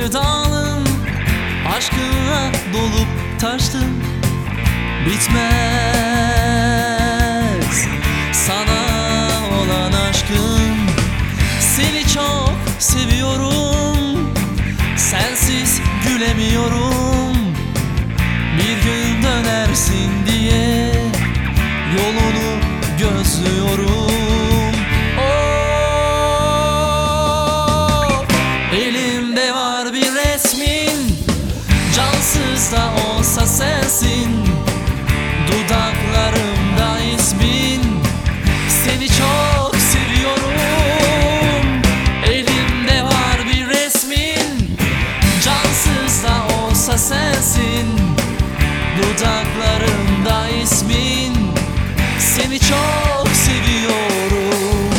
sevdalım, aşkına dolup taştım. Bitmez sana olan aşkım. Seni çok seviyorum, sensiz gülemiyorum. Bir gün dönersin diye yolunu gözlüyorum. Oh, elimde var bir resmin, cansız da olsa sensin. Dudaklarımda ismin, seni çok seviyorum. Elimde var bir resmin, cansız da olsa sensin. Dudaklarımda ismin, seni çok seviyorum.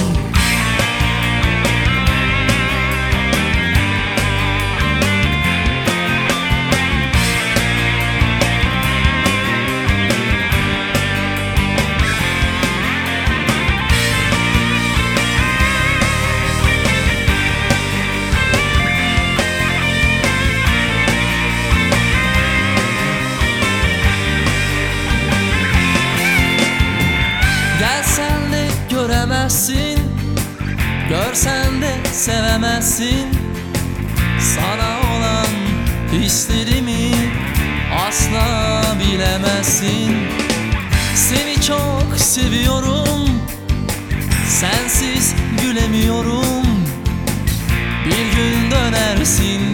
Gelsen de göremezsin, görsen de sevemezsin. Sana olan hislerimi asla bilemezsin. Seni çok seviyorum, sensiz gülemiyorum. Bir gün dönersin